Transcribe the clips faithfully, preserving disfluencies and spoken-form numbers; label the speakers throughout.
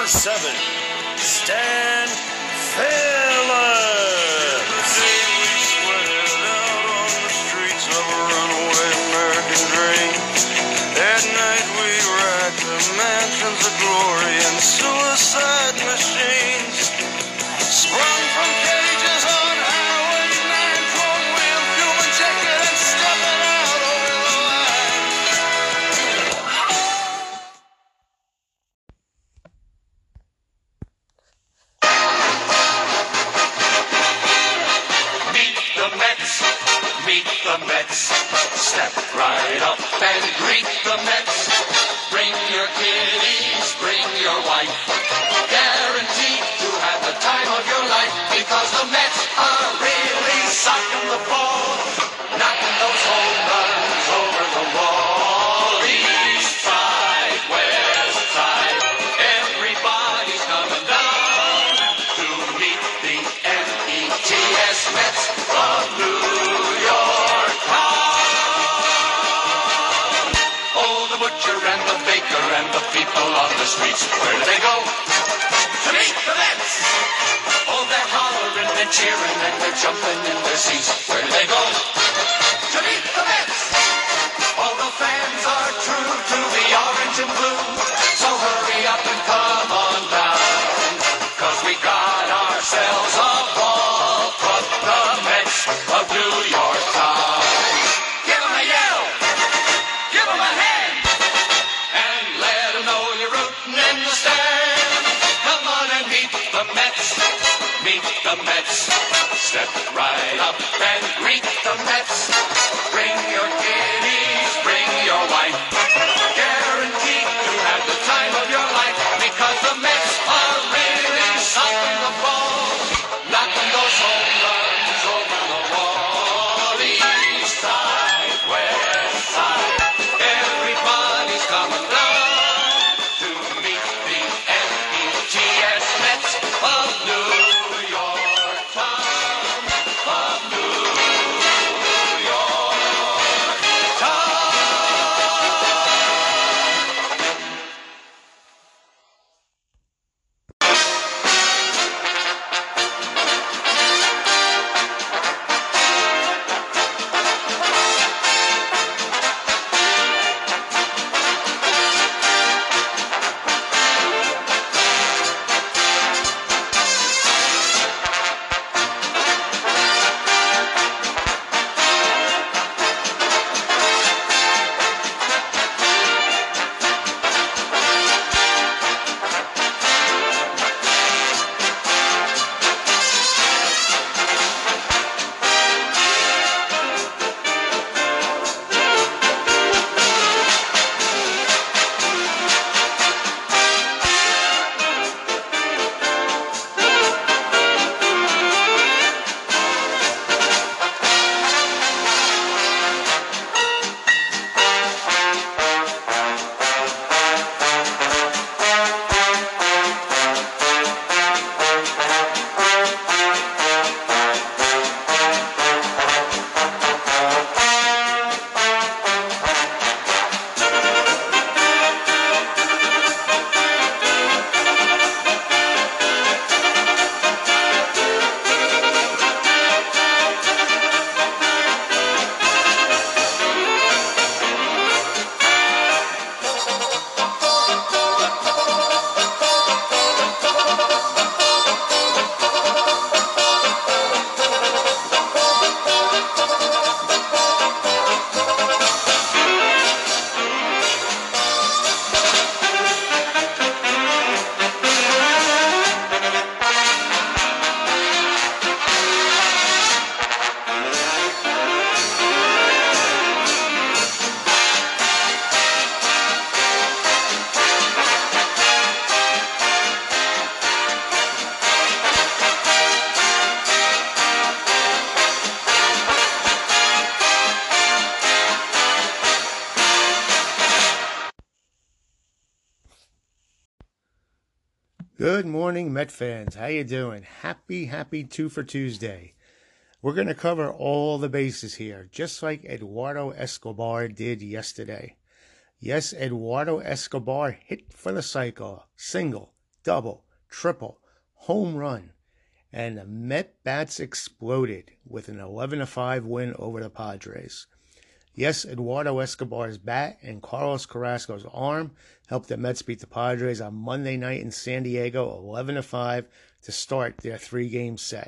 Speaker 1: number seven, Stan Phillips.
Speaker 2: Today we sweated out on the streets of a runaway American dream. At night we racked the mansions of glory and suicide machines. Sprung from cages on Highway nine, chrome wheel, human ticket, and stepping out over the line.
Speaker 3: Meet the Mets, meet the Mets. Step right up and greet the Mets. Bring your kiddies, bring your wife. Guaranteed to have the time of your life, because the Mets are really socking the ball, knocking those home runs over the wall. East side, west side, everybody's coming down to meet the M E T S Mets of New York town. Oh, the butcher and the baker and the people on the streets, where do they go? To meet the Mets. Oh, they're hollering and cheering and they're jumping in their seats. Where do they go? To meet the Mets. All the fans are true to the orange and blue. So hurry up and come on down, 'cause we got ourselves a ball club, the Mets of New York town. Give 'em a yell, give 'em a hand, and let 'em know you're rooting in the stand. Come on and meet the Mets, meet the Mets. Step right up and greet the Mets. Bring your kiddies, bring your wife. Guaranteed to have the time of your life, because the Mets are really socking the ball, knocking those home runs over the wall. East side, west side, everybody's coming down to meet the M E T S Mets of New York town, of New York town.
Speaker 4: Good morning, Met fans. How you doing? Happy, happy two for Tuesday. We're going to cover all the bases here, just like Eduardo Escobar did yesterday. Yes, Eduardo Escobar hit for the cycle, single, double, triple, home run, and the Met bats exploded with an eleven to five win over the Padres. Yes, Eduardo Escobar's bat and Carlos Carrasco's arm helped the Mets beat the Padres on Monday night in San Diego eleven to five to start their three-game set.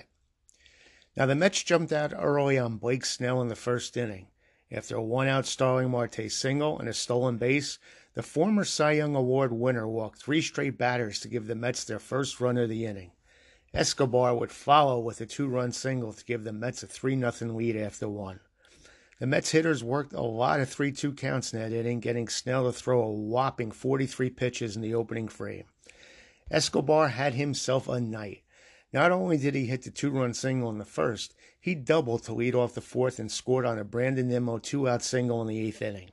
Speaker 4: Now, the Mets jumped out early on Blake Snell in the first inning. After a one-out Starling Marte single and a stolen base, the former Cy Young Award winner walked three straight batters to give the Mets their first run of the inning. Escobar would follow with a two-run single to give the Mets a three nothing lead after one. The Mets hitters worked a lot of three two counts in that inning, getting Snell to throw a whopping forty-three pitches in the opening frame. Escobar had himself a night. Not only did he hit the two-run single in the first, he doubled to lead off the fourth and scored on a Brandon Nimmo two-out single in the eighth inning.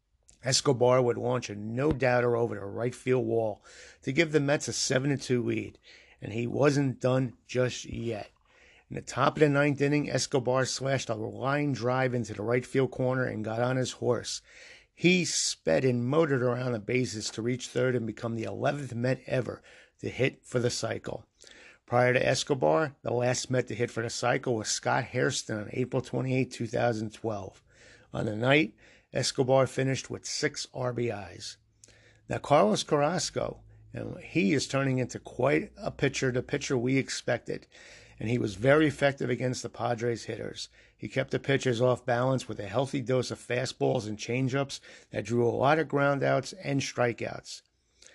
Speaker 4: Escobar would launch a no-doubter over the right field wall to give the Mets a seven to two lead, and he wasn't done just yet. In the top of the ninth inning, Escobar slashed a line drive into the right field corner and got on his horse. He sped and motored around the bases to reach third and become the eleventh Met ever to hit for the cycle. Prior to Escobar, the last Met to hit for the cycle was Scott Hairston on April twenty-eighth, two thousand twelve. On the night, Escobar finished with six R B Is. Now, Carlos Carrasco, and he is turning into quite a pitcher, the pitcher we expected. And he was very effective against the Padres hitters. He kept the pitchers off balance with a healthy dose of fastballs and changeups that drew a lot of groundouts and strikeouts.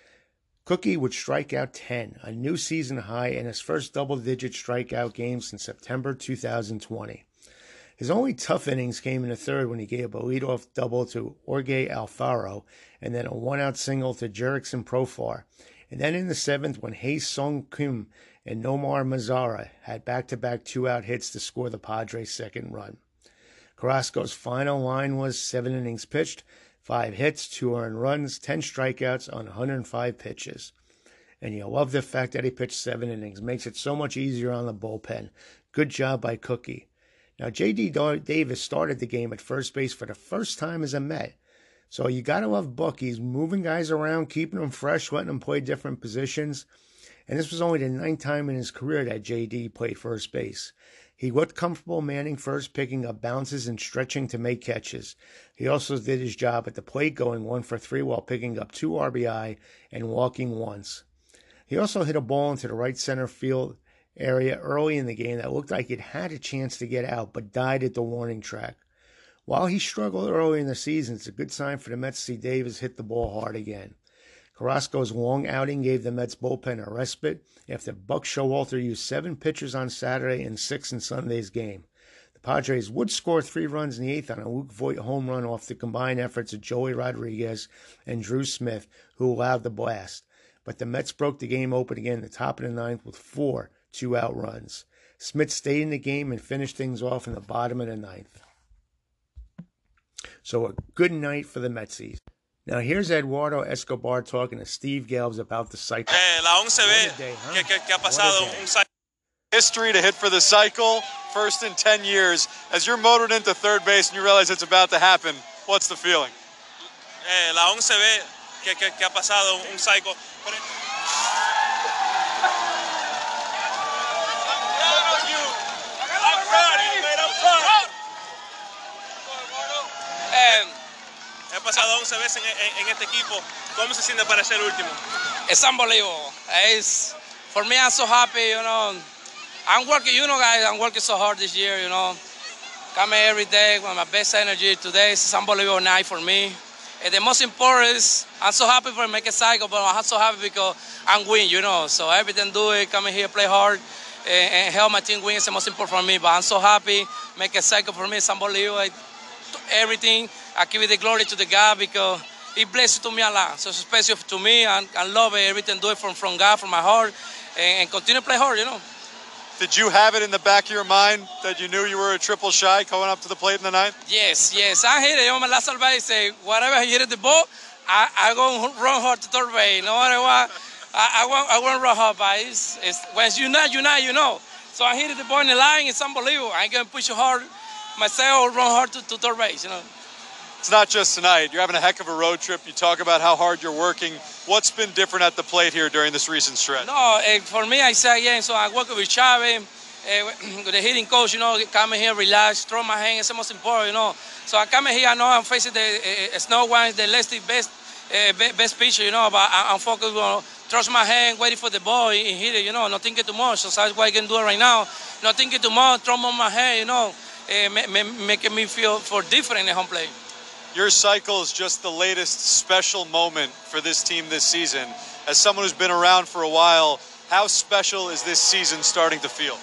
Speaker 4: Cookie would strike out ten, a new season high, in his first double-digit strikeout game since September two thousand twenty. His only tough innings came in the third when he gave a leadoff double to Jorge Alfaro and then a one-out single to Jurickson Profar. And then in the seventh, when Hae-Sung Kim and Nomar Mazara had back-to-back two-out hits to score the Padres' second run. Carrasco's final line was seven innings pitched, five hits, two earned runs, ten strikeouts on one hundred five pitches. And you love the fact that he pitched seven innings. Makes it so much easier on the bullpen. Good job by Cookie. Now, J D Davis started the game at first base for the first time as a Met. So you got to love Buck. He's moving guys around, keeping them fresh, letting them play different positions. And this was only the ninth time in his career that J D played first base. He looked comfortable manning first, picking up bounces and stretching to make catches. He also did his job at the plate, going one for three while picking up two R B I and walking once. He also hit a ball into the right center field area early in the game that looked like it had a chance to get out, but died at the warning track. While he struggled early in the season, it's a good sign for the Mets to see Davis hit the ball hard again. Carrasco's long outing gave the Mets bullpen a respite after Buck Showalter used seven pitchers on Saturday and six in Sunday's game. The Padres would score three runs in the eighth on a Luke Voit home run off the combined efforts of Joey Rodriguez and Drew Smith, who allowed the blast. But the Mets broke the game open again in the top of the ninth with four two-out runs. Smith stayed in the game and finished things off in the bottom of the ninth. So a good night for the Metsies. Now here's Eduardo Escobar talking to Steve Gelbs about the cycle.
Speaker 5: Eh, la once ve
Speaker 4: day, huh?
Speaker 5: que, que, que ha pasado un cycle.
Speaker 6: History to hit for the cycle, first in ten years. As you're motored into third base and you realize it's about to happen, what's the feeling?
Speaker 5: Eh, la once ve que, que, que ha pasado un cycle. He pasado once veces en, en, en este equipo. ¿Cómo se siente para ser último?
Speaker 7: It's unbelievable. It's, for me, I'm so happy, you know. I'm working, you know, guys, I'm working so hard this year, you know. Coming every day with my best energy. Today is an unbelievable night for me. And the most important is I'm so happy for make a cycle, but I'm so happy because I'm win, you know. So everything do it, coming here, play hard, and, and help my team win is the most important for me. But I'm so happy, make a cycle for me, it's unbelievable. Everything, I give it the glory to the God because He blessed to me a lot. So it's special to me, and I love it. Everything do it from, from God, from my heart, and, and continue to play hard, you know.
Speaker 6: Did you have it in the back of your mind that you knew you were a triple shy going up to the plate in the ninth?
Speaker 7: Yes, yes. I hit it. Yo me la salvé y say, whatever I hit the ball, I, I go run hard to third base. No matter what, I, I want I want to run hard, but it's, it's, when you not, you not, you know. So I hit the ball in the line. It's unbelievable. I can push hard myself, run hard to, to third base, you know.
Speaker 6: it's not just tonight. You're having a heck of a road trip. You talk about how hard you're working. What's been different at the plate here during this recent stretch?
Speaker 7: No, uh, for me, I say again, so I work with Chavez, uh, with the hitting coach, you know, come in here, relax, throw my hand, it's the most important, you know. So I come in here, I know I'm facing the uh, Snow White, the lefty best uh, best pitcher, you know, but I, I'm focused on trust my hand, waiting for the ball and hit it, you know, not thinking too much. So that's why I can do it right now. Not thinking too much, throw on my hand, you know, uh, make, making me feel for different in home plate.
Speaker 6: Your cycle is just the latest special moment for this team this season. As someone who's been around for a while, how special is this season starting to feel?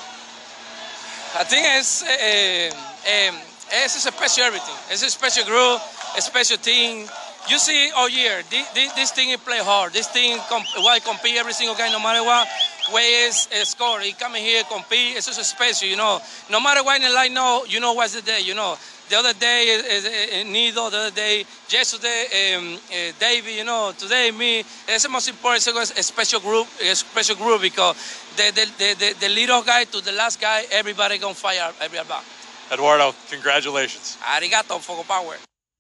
Speaker 7: I think it's, uh, um, it's a special everything. It's a special group, a special team. You see all year, this, this, this team play hard. This team comp well, compete every single game, no matter what way is uh, score. He come in here, compete. It's just special, you know. No matter what in the line, no, you know what's the day, you know. The other day is, is, is Nido, the other day, yesterday, um, uh, Davey, you know, today me. It's the most important, it's a special group, a special group because the, the, the, the, the little guy to the last guy, everybody gonna fire everybody.
Speaker 6: Eduardo, congratulations.
Speaker 7: Arigato, Fogo Power.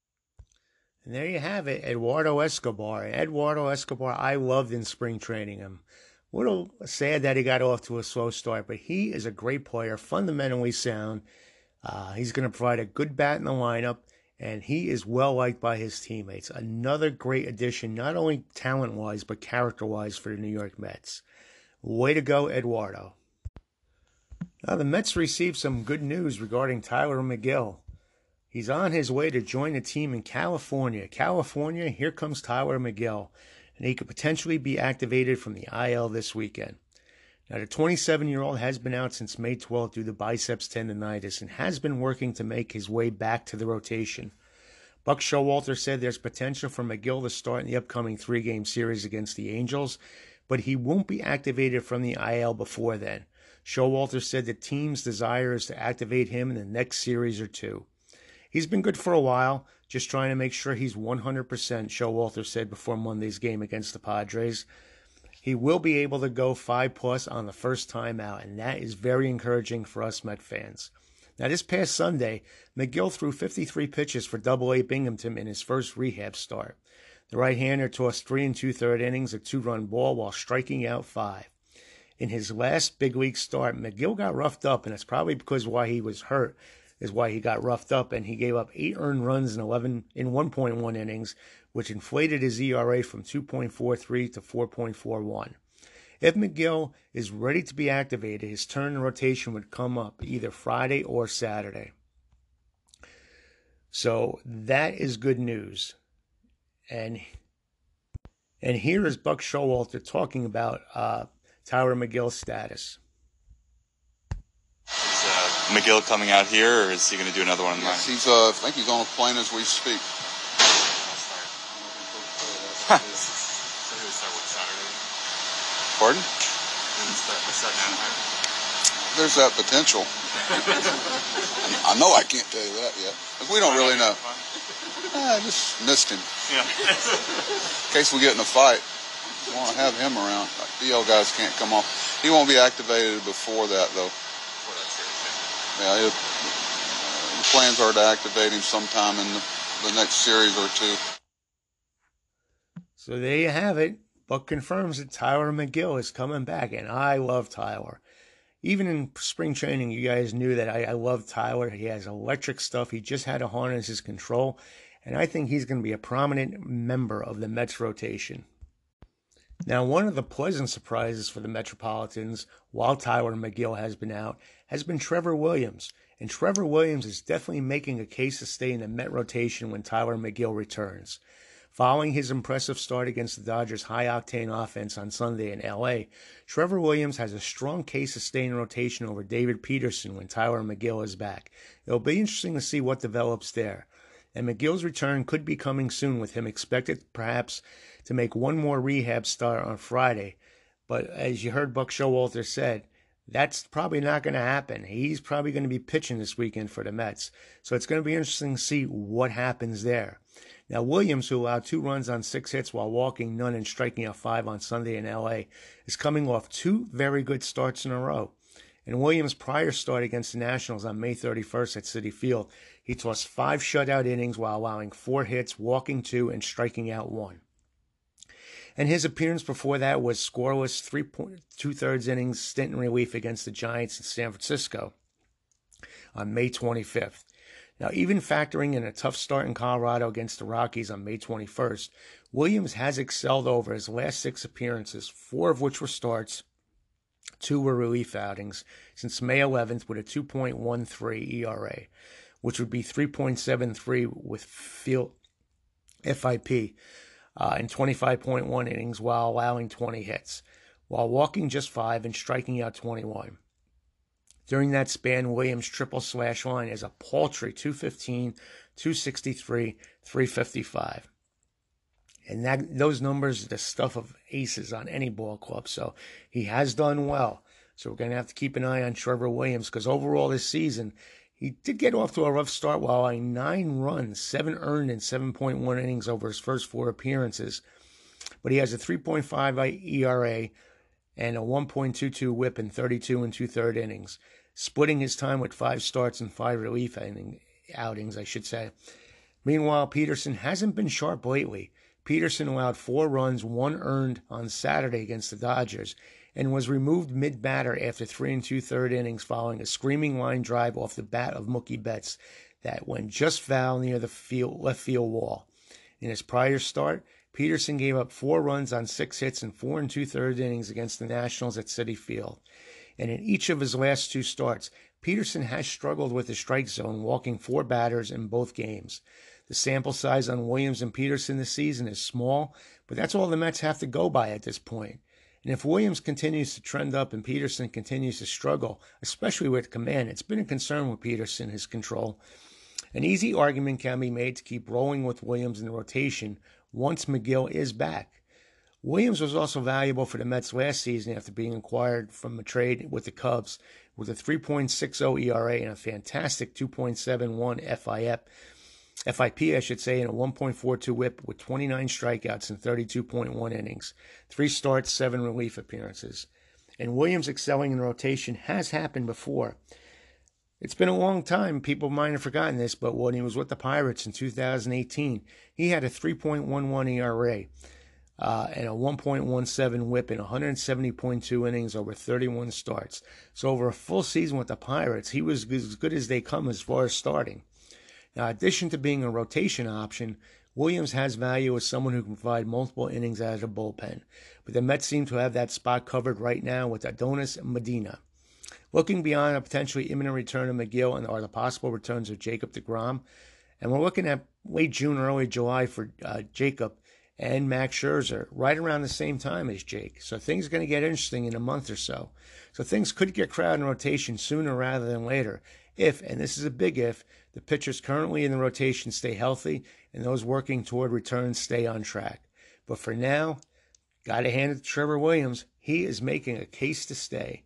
Speaker 4: And there you have it, Eduardo Escobar. Eduardo Escobar, I loved in spring training him. A little sad that he got off to a slow start, but he is a great player, fundamentally sound. Uh, he's going to provide a good bat in the lineup, and he is well-liked by his teammates. Another great addition, not only talent-wise, but character-wise for the New York Mets. Way to go, Eduardo. Now, the Mets received some good news regarding Tylor Megill. He's on his way to join a team in California. California, here comes Tylor Megill, and he could potentially be activated from the I L this weekend. Now, the twenty-seven-year-old has been out since May twelfth due to biceps tendonitis and has been working to make his way back to the rotation. Buck Showalter said there's potential for Megill to start in the upcoming three-game series against the Angels, but he won't be activated from the I L before then. Showalter said the team's desire is to activate him in the next series or two. He's been good for a while, just trying to make sure he's one hundred percent, Showalter said before Monday's game against the Padres. He will be able to go five plus on the first time out, and that is very encouraging for us Met fans. Now, this past Sunday, Megill threw fifty-three pitches for Double A Binghamton in his first rehab start. The right-hander tossed three and two-thirds innings, a two-run ball, while striking out five. In his last big league start, Megill got roughed up, and it's probably because why he was hurt is why he got roughed up, and he gave up eight earned runs in eleven in one point one innings, which inflated his E R A from two point four three to four point four one. If Megill is ready to be activated, his turn in rotation would come up either Friday or Saturday. So that is good news. And and here is Buck Showalter talking about uh, Tylor Megill's status.
Speaker 8: Is uh, Megill coming out here, or is he going to do another one in line?
Speaker 9: Yes, he's, uh, I think he's on a plane as we speak.
Speaker 8: So he would start with Saturday? Pardon?
Speaker 9: There's that potential. I know I can't tell you that yet. We don't really know. I just missed him.
Speaker 8: Yeah.
Speaker 9: In case we get in a fight, we want to have him around. The D L guys can't come off. He won't be activated before that, though. Yeah, it, uh, the plans are to activate him sometime in the, the next series or two.
Speaker 4: So there you have it. Buck confirms that Tylor Megill is coming back, and I love Tylor. Even in spring training, you guys knew that I, I love Tylor. He has electric stuff. He just had to harness his control, and I think he's going to be a prominent member of the Mets rotation. Now, one of the pleasant surprises for the Metropolitans, while Tylor Megill has been out, has been Trevor Williams. And Trevor Williams is definitely making a case to stay in the Met rotation when Tylor Megill returns. Following his impressive start against the Dodgers' high-octane offense on Sunday in L A, Trevor Williams has a strong case to stay in rotation over David Peterson when Tylor Megill is back. It'll be interesting to see what develops there. And Megill's return could be coming soon, with him expected perhaps to make one more rehab start on Friday. But as you heard Buck Showalter said, that's probably not going to happen. He's probably going to be pitching this weekend for the Mets. So it's going to be interesting to see what happens there. Now, Williams, who allowed two runs on six hits while walking none and striking out five on Sunday in L A, is coming off two very good starts in a row. In Williams' prior start against the Nationals on May thirty-first at Citi Field, he tossed five shutout innings while allowing four hits, walking two, and striking out one. And his appearance before that was scoreless, three point two thirds innings stint in relief against the Giants in San Francisco on May twenty-fifth. Now, even factoring in a tough start in Colorado against the Rockies on May twenty-first, Williams has excelled over his last six appearances, four of which were starts, two were relief outings, since May eleventh with a two point one three E R A, which would be three point seven three with field F I P uh, in twenty-five point one innings while allowing twenty hits, while walking just five and striking out twenty-one. During that span, Williams' triple slash line is a paltry two fifteen, two sixty-three, three fifty-five. And that those numbers are the stuff of aces on any ball club. So he has done well. So we're going to have to keep an eye on Trevor Williams, because overall this season, he did get off to a rough start while allowing nine runs, seven earned in seven point one innings over his first four appearances. But he has a three point five E R A and a one point two two whip in thirty-two and two-thirds innings, splitting his time with five starts and five relief inning, outings, I should say. Meanwhile, Peterson hasn't been sharp lately. Peterson allowed four runs, one earned on Saturday against the Dodgers, and was removed mid-batter after three and two-thirds innings following a screaming line drive off the bat of Mookie Betts that went just foul near the field, left field wall. In his prior start, Peterson gave up four runs on six hits in four and two-thirds innings against the Nationals at Citi Field. And in each of his last two starts, Peterson has struggled with the strike zone, walking four batters in both games. The sample size on Williams and Peterson this season is small, but that's all the Mets have to go by at this point. And if Williams continues to trend up and Peterson continues to struggle, especially with command, it's been a concern with Peterson, his control. An easy argument can be made to keep rolling with Williams in the rotation once Megill is back. Williams was also valuable for the Mets last season after being acquired from a trade with the Cubs with a three point six oh E R A and a fantastic two point seven one F I P. F I P, I should say, and a one point four two whip with twenty-nine strikeouts in thirty-two point one innings, three starts, seven relief appearances. And Williams excelling in rotation has happened before. It's been a long time. People might have forgotten this, but when he was with the Pirates in two thousand eighteen, he had a three point one one E R A uh, and a one point one seven whip in one seventy point two innings over thirty-one starts. So over a full season with the Pirates, he was as good as they come as far as starting. Now, in addition to being a rotation option, Williams has value as someone who can provide multiple innings out of the bullpen. But the Mets seem to have that spot covered right now with Adonis Medina. Looking beyond a potentially imminent return of Megill and or the possible returns of Jacob deGrom, and we're looking at late June, early July for uh, Jacob and Max Scherzer, right around the same time as Jake. So things are going to get interesting in a month or so. So things could get crowded in rotation sooner rather than later. If, and this is a big if, the pitchers currently in the rotation stay healthy and those working toward returns stay on track. But for now, got to hand it to Trevor Williams. He is making a case to stay.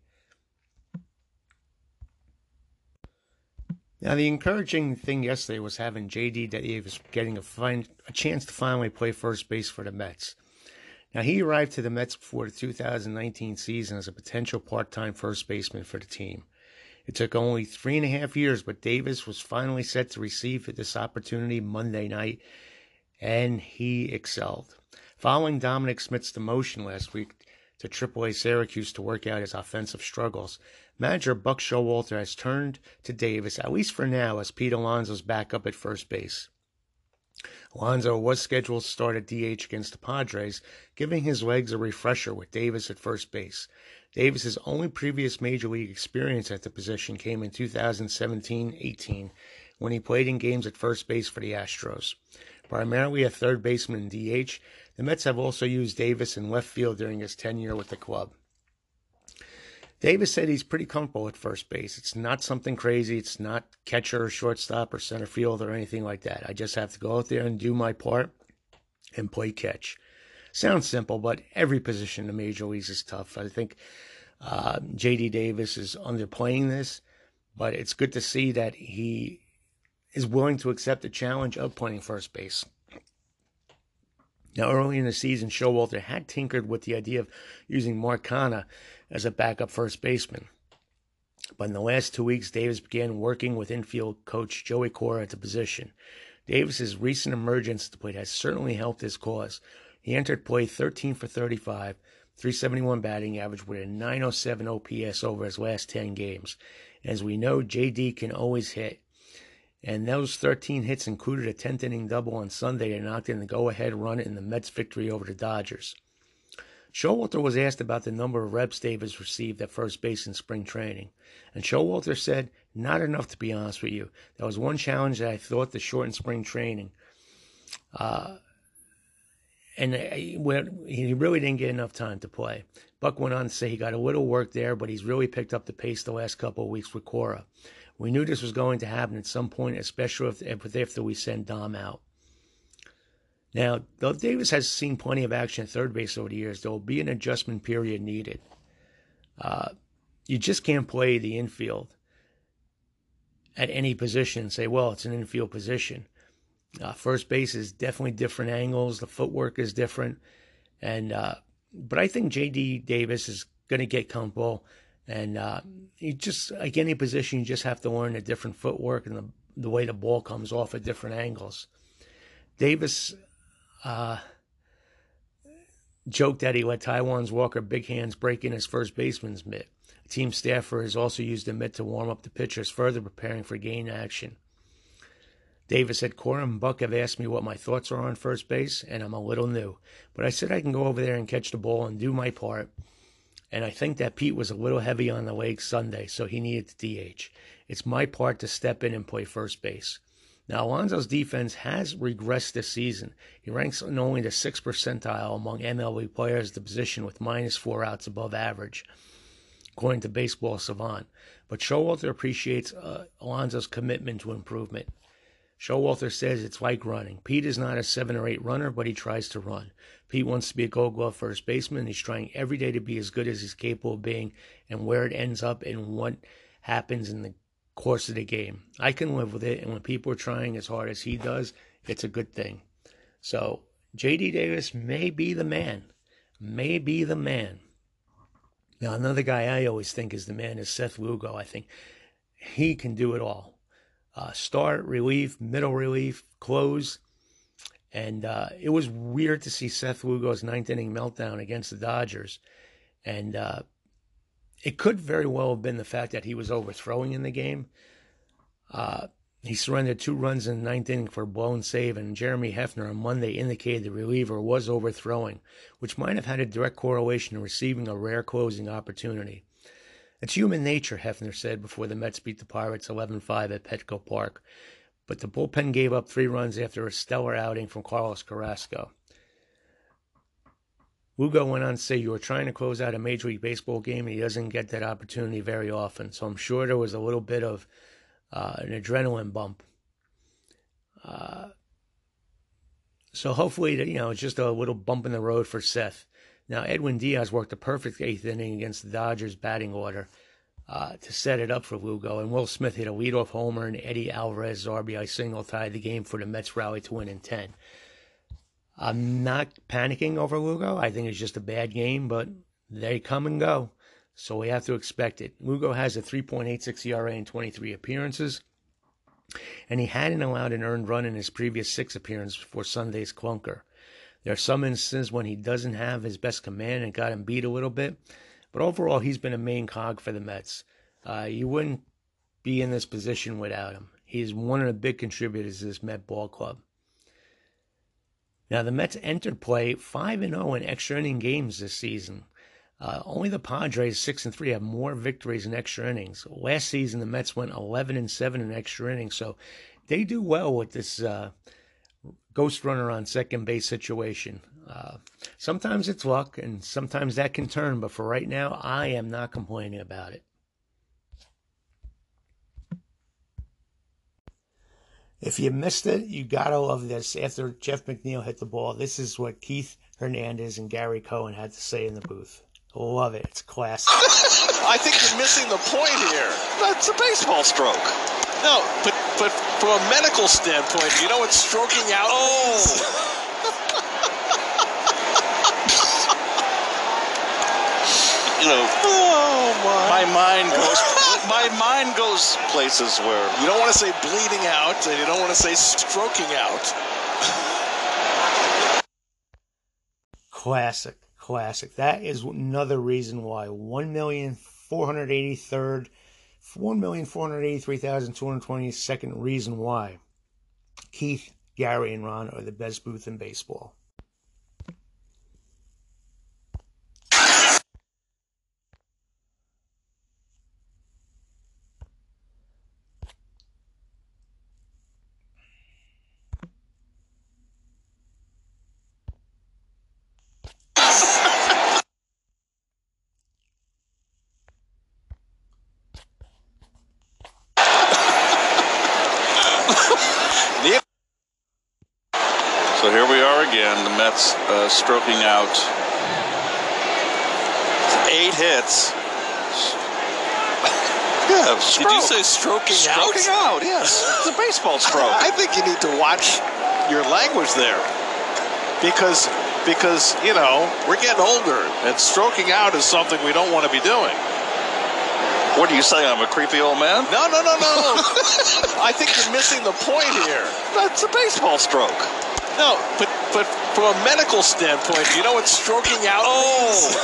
Speaker 4: Now, the encouraging thing yesterday was having J D Davis getting a, find, a chance to finally play first base for the Mets. Now, he arrived to the Mets before the two thousand nineteen season as a potential part-time first baseman for the team. It took only three and a half years, but Davis was finally set to receive this opportunity Monday night, and he excelled. Following Dominic Smith's demotion last week to triple A Syracuse to work out his offensive struggles, manager Buck Showalter has turned to Davis, at least for now, as Pete Alonso's backup at first base. Alonso was scheduled to start at D H against the Padres, giving his legs a refresher with Davis at first base. Davis's only previous major league experience at the position came in two thousand seventeen eighteen, when he played in games at first base for the Astros. Primarily a third baseman in D H, the Mets have also used Davis in left field during his tenure with the club. Davis said he's pretty comfortable at first base. It's not something crazy. It's not catcher or shortstop or center field or anything like that. I just have to go out there and do my part and play catch. Sounds simple, but every position in the major leagues is tough. I think uh, J D Davis is underplaying this, but it's good to see that he is willing to accept the challenge of playing first base. Now, early in the season, Showalter had tinkered with the idea of using Mark Canha as a backup first baseman. But in the last two weeks, Davis began working with infield coach Joey Cora at the position. Davis's recent emergence at the plate has certainly helped his cause. He entered play thirteen for thirty-five, three seventy-one batting average with a nine oh seven O P S over his last ten games. As we know, J D can always hit. And those thirteen hits included a tenth inning double on Sunday that knocked in the go-ahead run in the Mets' victory over the Dodgers. Showalter was asked about the number of reps Davis received at first base in spring training. And Showalter said, not enough, to be honest with you. That was one challenge that I thought to shorten spring training. Uh, and he really didn't get enough time to play. Buck went on to say he got a little work there, but he's really picked up the pace the last couple of weeks with Cora. We knew this was going to happen at some point, especially if, after we sent Dom out. Now, though Davis has seen plenty of action at third base over the years, there will be an adjustment period needed. Uh, you just can't play the infield at any position and say, well, it's an infield position. Uh, first base is definitely different angles. The footwork is different. and uh, But I think J D Davis is going to get comfortable. And uh, you just, like any position, you just have to learn the different footwork and the, the way the ball comes off at different angles. Davis uh, joked that he let Taijuan Walker big hands break in his first baseman's mitt. A team staffer has also used the mitt to warm up the pitchers, further preparing for game action. Davis said, Cora and Buck have asked me what my thoughts are on first base, and I'm a little new. But I said I can go over there and catch the ball and do my part. And I think that Pete was a little heavy on the legs Sunday, so he needed to D H. It's my part to step in and play first base. Now, Alonso's defense has regressed this season. He ranks in only the sixth percentile among M L B players at the position with minus four outs above average, according to Baseball Savant. But Showalter appreciates uh, Alonso's commitment to improvement. Showalter says it's like running. Pete is not a seven or eight runner, but he tries to run. Pete wants to be a gold glove first baseman. He's trying every day to be as good as he's capable of being, and where it ends up and what happens in the course of the game. I can live with it, and when people are trying as hard as he does, it's a good thing. So J D Davis may be the man. May be the man. Now, another guy I always think is the man is Seth Lugo. I think he can do it all. Uh, start, relief, middle relief, close. And uh, it was weird to see Seth Lugo's ninth inning meltdown against the Dodgers. And uh, it could very well have been the fact that he was overthrowing in the game. Uh, he surrendered two runs in the ninth inning for a blown save, and Jeremy Hefner on Monday indicated the reliever was overthrowing, which might have had a direct correlation to receiving a rare closing opportunity. It's human nature, Hefner said before the Mets beat the Pirates eleven five at Petco Park. But the bullpen gave up three runs after a stellar outing from Carlos Carrasco. Lugo went on to say, you were trying to close out a Major League Baseball game, and he doesn't get that opportunity very often. So I'm sure there was a little bit of uh, an adrenaline bump. Uh, so hopefully, you know, it's just a little bump in the road for Seth. Now, Edwin Diaz worked a perfect eighth inning against the Dodgers batting order uh, to set it up for Lugo, and Will Smith hit a leadoff homer, and Eddie Alvarez's R B I single tied the game for the Mets rally to win in ten. I'm not panicking over Lugo. I think it's just a bad game, but they come and go, so we have to expect it. Lugo has a three point eight six E R A in twenty-three appearances, and he hadn't allowed an earned run in his previous six appearances before Sunday's clunker. There are some instances when he doesn't have his best command and got him beat a little bit, but overall he's been a main cog for the Mets. Uh, you wouldn't be in this position without him. He's one of the big contributors to this Met ball club. Now, the Mets entered play five and oh in extra inning games this season. Uh, only the Padres, six and three, have more victories in extra innings. Last season, the Mets went eleven and seven in extra innings, so they do well with this uh, ghost runner on second base situation. Uh, sometimes it's luck, and sometimes that can turn, but for right now, I am not complaining about it. If you missed it, you gotta love this. After Jeff McNeil hit the ball, this is what Keith Hernandez and Gary Cohen had to say in the booth. Love it. It's classic.
Speaker 10: I think you're missing the point here. That's a baseball stroke. No, but but from a medical standpoint, you know what stroking out means? You know, oh my. my mind goes my mind goes places where you don't want to say bleeding out and you don't want to say stroking out.
Speaker 4: Classic, classic. That is another reason why one million four hundred eighty-third, one million four hundred eighty-three thousand two hundred twenty-second reason why Keith, Gary, and Ron are the best booth in baseball.
Speaker 11: So here we are again, the Mets uh, stroking out. Eight hits. Yeah,
Speaker 10: Did you say stroking,
Speaker 11: stroking out? Stroking out, yes. It's a baseball stroke.
Speaker 10: I think you need to watch your language there. Because, because you know, we're getting older, and stroking out is something we don't want to be doing.
Speaker 11: What are you saying? I'm a creepy old man?
Speaker 10: No, no, no, no. I think you're missing the point here.
Speaker 11: That's a baseball stroke.
Speaker 10: No, but but from a medical standpoint, you know what stroking out
Speaker 11: oh.
Speaker 10: means?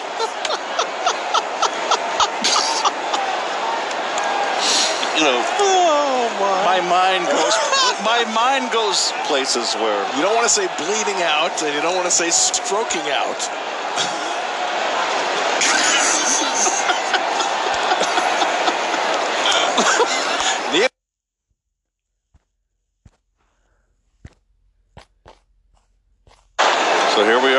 Speaker 11: You know,
Speaker 10: oh my.
Speaker 11: my mind goes my mind goes places where
Speaker 10: you don't want to say bleeding out and you don't want to say stroking out.
Speaker 11: So here we are.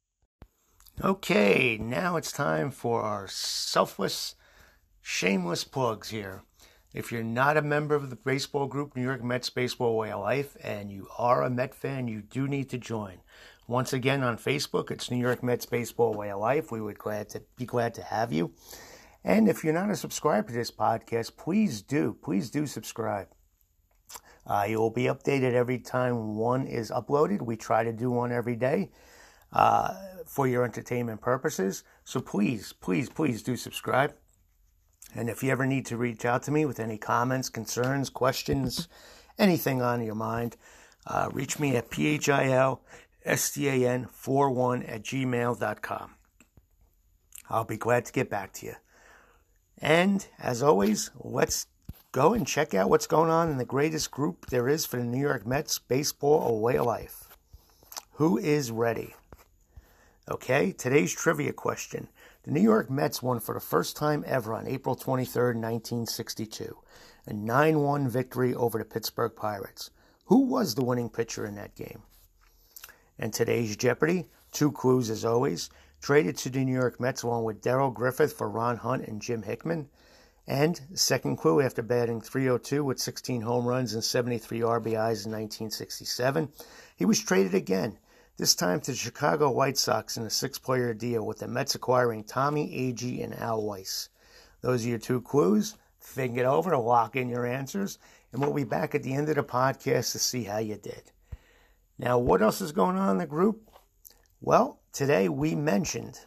Speaker 4: Okay, now it's time for our selfless, shameless plugs here. If you're not a member of the baseball group New York Mets Baseball Way of Life and you are a Met fan, you do need to join. Once again on Facebook, it's New York Mets Baseball Way of Life. We would glad to be glad to have you. And if you're not a subscriber to this podcast, please do. Please do subscribe. Uh, you will be updated every time one is uploaded. We try to do one every day uh, for your entertainment purposes. So please, please, please do subscribe. And if you ever need to reach out to me with any comments, concerns, questions, anything on your mind, uh, reach me at P H I L S T A N forty-one at gmail dot com. I'll be glad to get back to you. And as always, let's go and check out what's going on in the greatest group there is for the New York Mets Baseball Way of Life. Who is ready? Okay, today's trivia question. The New York Mets won for the first time ever on April twenty-third, nineteen sixty-two. A nine one victory over the Pittsburgh Pirates. Who was the winning pitcher in that game? And today's Jeopardy, two clues as always. Traded to the New York Mets along with Darrell Griffith for Ron Hunt and Jim Hickman. And second clue, after batting three oh two with sixteen home runs and seventy-three R B Is in nineteen sixty-seven, he was traded again, this time to the Chicago White Sox in a six-player deal with the Mets acquiring Tommy Agee and Al Weiss. Those are your two clues. Think it over to lock in your answers, and we'll be back at the end of the podcast to see how you did. Now, what else is going on in the group? Well, today we mentioned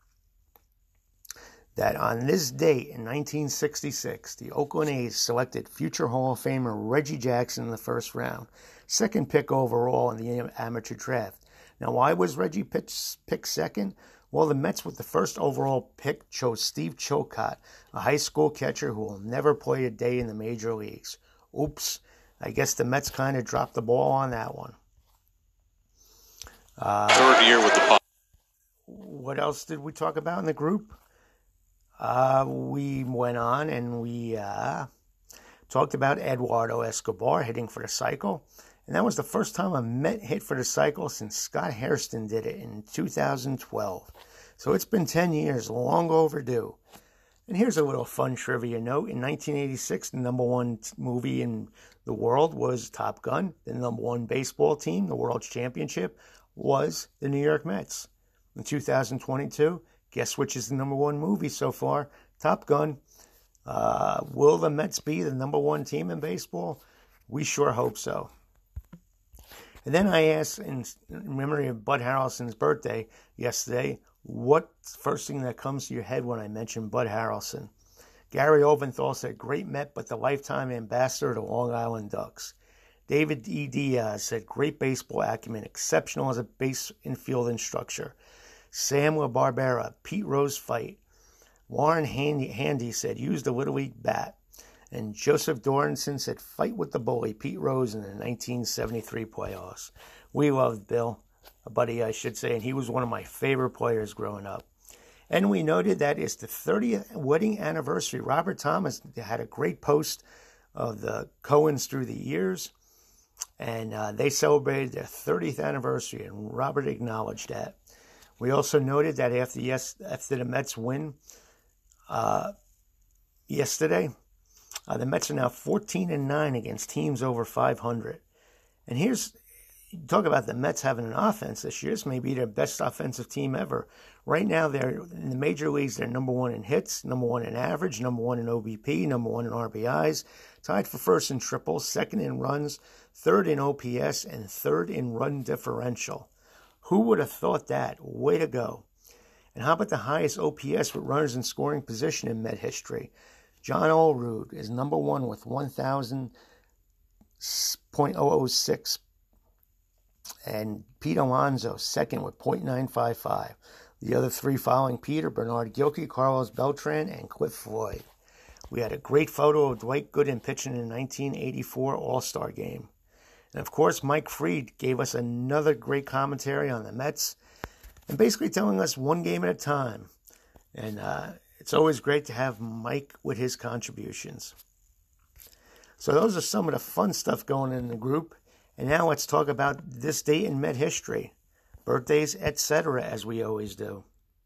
Speaker 4: that on this date in nineteen sixty-six, the Oakland A's selected future Hall of Famer Reggie Jackson in the first round, second pick overall in the amateur draft. Now, why was Reggie picked second? Well, the Mets with the first overall pick chose Steve Chilcott, a high school catcher who will never play a day in the major leagues. Oops, I guess the Mets kind of dropped the ball on that one. Uh,
Speaker 11: Third year with the...
Speaker 4: What else did we talk about in the group? Uh, we went on and we uh, talked about Eduardo Escobar hitting for the cycle. And that was the first time a Met hit for the cycle since Scott Hairston did it in two thousand twelve. So it's been ten years, long overdue. And here's a little fun trivia note. In nineteen eighty-six, the number one t- movie in the world was Top Gun. The number one baseball team, the World Championship, was the New York Mets. In two thousand twenty-two, guess which is the number one movie so far? Top Gun. Uh, will the Mets be the number one team in baseball? We sure hope so. And then I asked, in memory of Bud Harrelson's birthday yesterday, what's the first thing that comes to your head when I mention Bud Harrelson? Gary Oventhal said, great Met, but the lifetime ambassador to Long Island Ducks. David E. Diaz said, great baseball acumen, exceptional as a base infield instructor. Sam LaBarbera, Pete Rose fight. Warren Handy, Handy said, use the Little League bat. And Joseph Doranson said, fight with the bully, Pete Rose, in the nineteen seventy-three playoffs. We loved Bill, a buddy I should say, and he was one of my favorite players growing up. And we noted that it's the thirtieth wedding anniversary. Robert Thomas had a great post of the Cohens through the years, and uh, they celebrated their thirtieth anniversary, and Robert acknowledged that. We also noted that after, yes, after the Mets win uh, yesterday, uh, the Mets are now fourteen and nine against teams over five hundred. And here's, talk about the Mets having an offense this year. This may be their best offensive team ever. Right now, they're in the major leagues. They're number one in hits, number one in average, number one in O B P, number one in R B Is, tied for first in triples, second in runs, third in O P S, and third in run differential. Who would have thought that? Way to go. And how about the highest O P S with runners in scoring position in Met history? John Olerud is number one with one thousand point oh oh six. And Pete Alonso, second with point nine five five. The other three following Peter, Bernard Gilkey, Carlos Beltran, and Cliff Floyd. We had a great photo of Dwight Gooden pitching in the nineteen eighty-four All-Star Game. And of course, Mike Freed gave us another great commentary on the Mets, and basically telling us one game at a time. And uh, it's always great to have Mike with his contributions. So those are some of the fun stuff going in the group. And now let's talk about this date in Met history. Birthdays, et cetera, as we always do.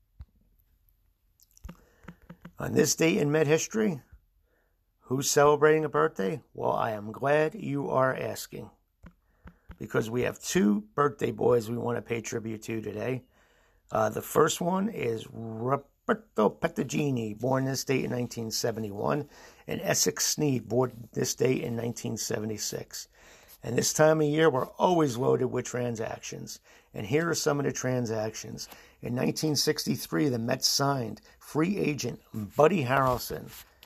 Speaker 4: On this date in Met history, who's celebrating a birthday? Well, I am glad you are asking, because we have two birthday boys we want to pay tribute to today. Uh, the first one is Roberto Pettagini, born this date in nineteen seventy-one, and Essex Sneed, born this date in nineteen seventy-six. And this time of year, we're always loaded with transactions. And here are some of the transactions. In nineteen sixty-three, the Mets signed free agent Buddy Harrelson.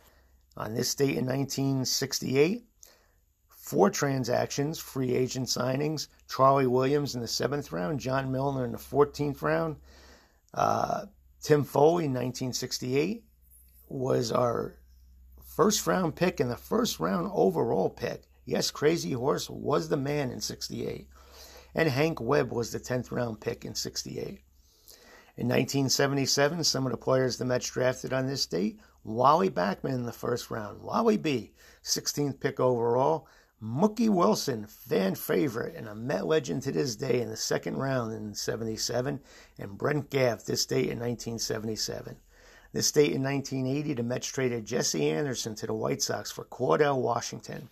Speaker 4: On this date in nineteen sixty-eight, four transactions, free agent signings. Charlie Williams in the seventh round, John Milner in the fourteenth round. Uh, Tim Foley, nineteen sixty-eight, was our first round pick and the first round overall pick. Yes, Crazy Horse was the man in sixty-eight. And Hank Webb was the tenth round pick in sixty-eight. In nineteen seventy-seven, some of the players the Mets drafted on this date: Wally Backman in the first round, Wally B, sixteenth pick overall, Mookie Wilson, fan favorite and a Met legend to this day, in the second round in seventy-seven, and Brent Gaff this date in nineteen seventy-seven. This date in nineteen eighty, the Mets traded Jesse Anderson to the White Sox for Cordell Washington.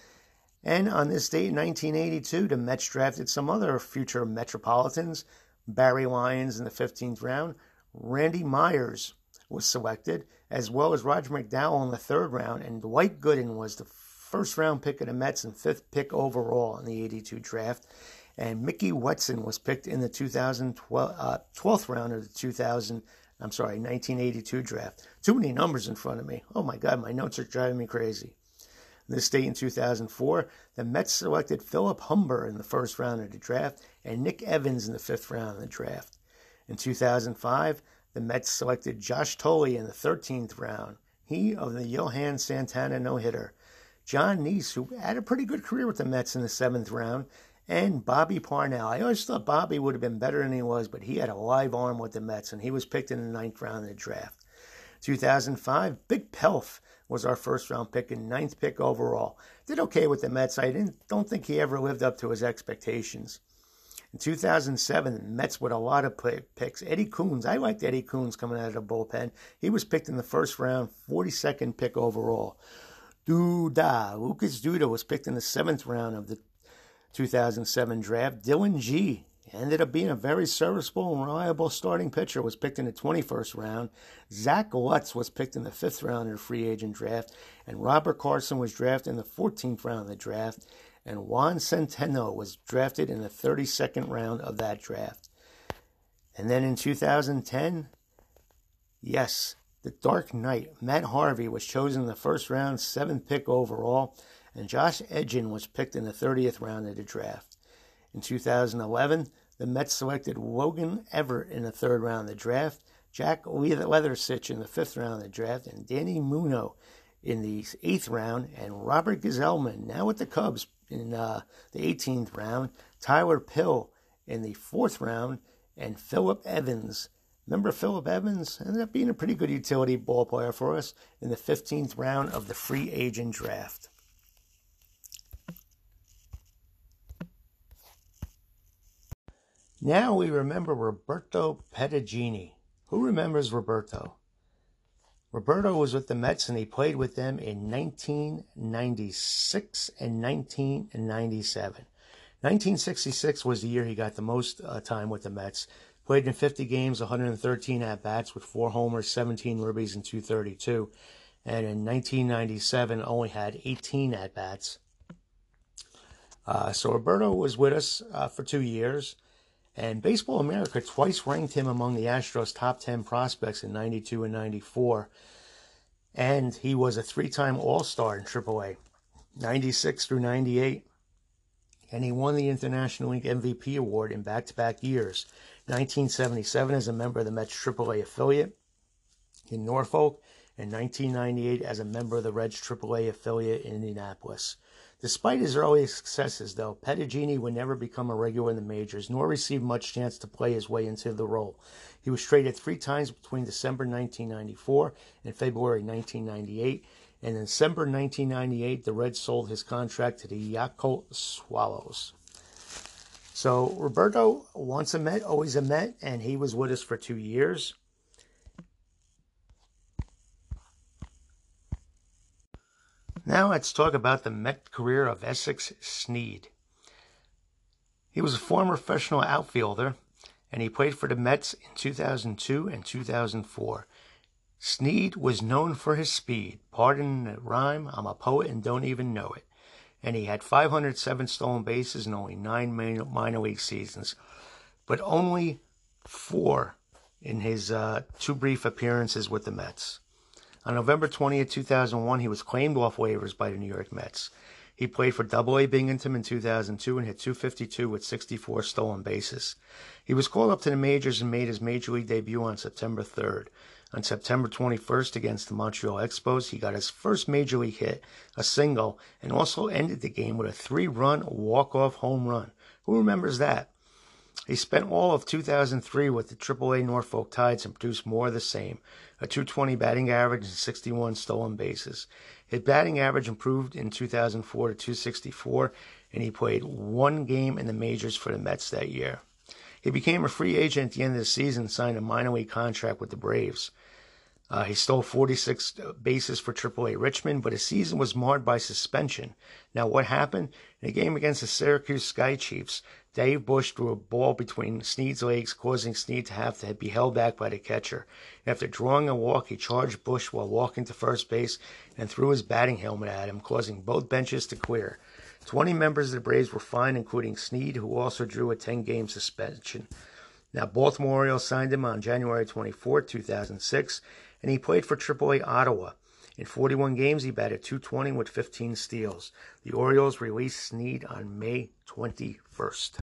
Speaker 4: And on this date in nineteen eighty-two, the Mets drafted some other future Metropolitans. Barry Lyons in the fifteenth round. Randy Myers was selected, as well as Roger McDowell in the third round. And Dwight Gooden was the first round pick of the Mets and fifth pick overall in the eighty-two draft. And Mickey Wetson was picked in the two thousand twelve, uh, twelfth round of the two thousand, I'm sorry, nineteen eighty-two draft. Too many numbers in front of me. Oh my God, my notes are driving me crazy. This date in two thousand four, the Mets selected Philip Humber in the first round of the draft and Nick Evans in the fifth round of the draft. In two thousand five, the Mets selected Josh Tolley in the thirteenth round, he of the Johan Santana no-hitter. John Neese, who had a pretty good career with the Mets in the seventh round, and Bobby Parnell. I always thought Bobby would have been better than he was, but he had a live arm with the Mets, and he was picked in the ninth round of the draft. two thousand five, Big Pelf was our first round pick and ninth pick overall. Did okay with the Mets. I didn't don't think he ever lived up to his expectations. In two thousand seven, the Mets with a lot of picks. Eddie Coons, I liked Eddie Coons coming out of the bullpen. He was picked in the first round, forty-second pick overall. Duda, Lucas Duda was picked in the seventh round of the two thousand seven draft. Dylan G ended up being a very serviceable and reliable starting pitcher, was picked in the twenty-first round. Zach Lutz was picked in the fifth round of the free agent draft. And Robert Carson was drafted in the fourteenth round of the draft. And Juan Centeno was drafted in the thirty-second round of that draft. And then in two thousand ten, yes, The Dark Knight, Matt Harvey, was chosen in the first round, seventh pick overall, and Josh Edgin was picked in the thirtieth round of the draft. In two thousand eleven, the Mets selected Logan Everett in the third round of the draft, Jack Leathersich in the fifth round of the draft, and Danny Muno in the eighth round, and Robert Gsellman, now with the Cubs, in uh, the eighteenth round, Tyler Pill in the fourth round, and Philip Evans. Remember Philip Evans? Ended up being a pretty good utility ball player for us in the fifteenth round of the free agent draft. Now we remember Roberto Pettigini. Who remembers Roberto? Roberto was with the Mets and he played with them in nineteen ninety-six and nineteen ninety-seven. nineteen sixty-six was the year he got the most uh, time with the Mets. Played in fifty games, one hundred thirteen at-bats with four homers, seventeen ribbies, and two thirty-two. And in nineteen ninety-seven, only had eighteen at-bats. Uh, so Roberto was with us uh, for two years. And Baseball America twice ranked him among the Astros' top ten prospects in ninety-two and ninety-four. And he was a three-time All-Star in triple A, ninety-six through ninety-eight. And he won the International League M V P award in back-to-back years. nineteen seventy-seven as a member of the Mets triple A affiliate in Norfolk, and nineteen ninety-eight as a member of the Reds triple A affiliate in Indianapolis. Despite his early successes, though, Pettigini would never become a regular in the majors, nor receive much chance to play his way into the role. He was traded three times between December nineteen ninety-four and February nineteen ninety-eight, and in December nineteen ninety-eight, the Reds sold his contract to the Yakult Swallows. So Roberto, once a Met, always a Met, and he was with us for two years. Now let's talk about the Met career of Essex Snead. He was a former professional outfielder, and he played for the Mets in two thousand two and two thousand four. Snead was known for his speed. Pardon the rhyme, I'm a poet and don't even know it. And he had five hundred seven stolen bases in only nine minor league seasons, but only four in his uh, two brief appearances with the Mets. On November twentieth, two thousand one, he was claimed off waivers by the New York Mets. He played for double A Binghamton in two thousand two and hit two fifty-two with sixty-four stolen bases. He was called up to the majors and made his major league debut on September third. On September twenty-first against the Montreal Expos, he got his first major league hit, a single, and also ended the game with a three-run walk-off home run. Who remembers that? He spent all of two thousand three with the triple A Norfolk Tides and produced more of the same, a two twenty batting average and sixty-one stolen bases. His batting average improved in two thousand four to two sixty-four, and he played one game in the majors for the Mets that year. He became a free agent at the end of the season and signed a minor league contract with the Braves. Uh, he stole forty-six bases for triple A Richmond, but his season was marred by suspension. Now, what happened? In a game against the Syracuse Sky Chiefs, Dave Bush threw a ball between Snead's legs, causing Snead to have to be held back by the catcher. After drawing a walk, he charged Bush while walking to first base and threw his batting helmet at him, causing both benches to clear. twenty members of the Braves were fined, including Snead, who also drew a ten-game suspension. Now, Baltimore Orioles signed him on January twenty-fourth, two thousand six, and he played for triple A Ottawa. In forty-one games, he batted two twenty with fifteen steals. The Orioles released Snead on May twenty-first.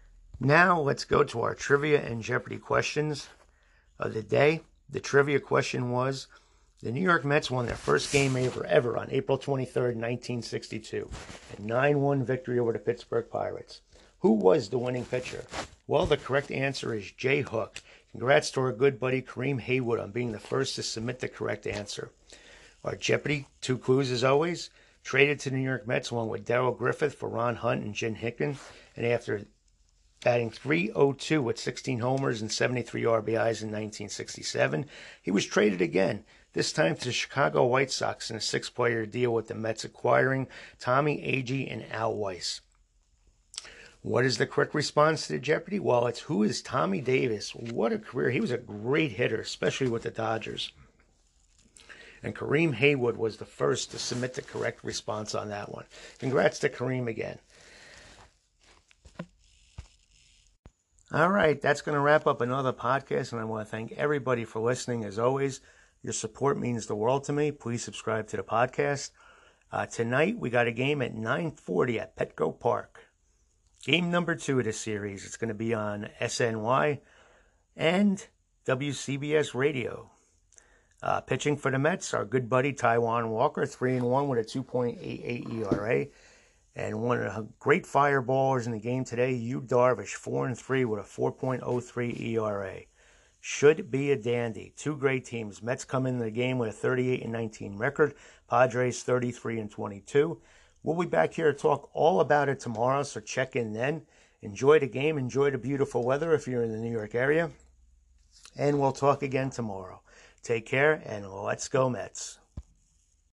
Speaker 4: Now, let's go to our trivia and Jeopardy questions of the day. The trivia question was, the New York Mets won their first game ever, ever on April twenty-third, nineteen sixty-two, a nine one victory over the Pittsburgh Pirates. Who was the winning pitcher? Well, the correct answer is Jay Hook. Congrats to our good buddy Kareem Haywood on being the first to submit the correct answer. Our Jeopardy, two clues as always. Traded to the New York Mets along with Darrell Griffith for Ron Hunt and Jim Hickman. And after batting three oh two with sixteen homers and seventy-three R B Is in nineteen sixty-seven, he was traded again, this time to the Chicago White Sox in a six-player deal with the Mets acquiring Tommy Agee and Al Weiss. What is the correct response to the Jeopardy? Well, it's who is Tommy Davis? What a career. He was a great hitter, especially with the Dodgers. And Kareem Haywood was the first to submit the correct response on that one. Congrats to Kareem again. All right, that's going to wrap up another podcast, and I want to thank everybody for listening. As always, Your support means the world to me. Please subscribe to the podcast. Uh, tonight, we got a game at nine forty at Petco Park. Game number two of the series. It's going to be on S N Y and W C B S Radio. Uh, pitching for the Mets, our good buddy Taijuan Walker, three and one with a two point eight eight E R A. And one of the great fireballers in the game today, Yu Darvish, four and three with a four point oh three E R A. Should be a dandy. Two great teams. Mets come into the game with a thirty-eight and nineteen record. Padres thirty-three and twenty-two. We'll be back here to talk all about it tomorrow, so check in then. Enjoy the game. Enjoy the beautiful weather if you're in the New York area. And we'll talk again tomorrow. Take care, and let's go Mets.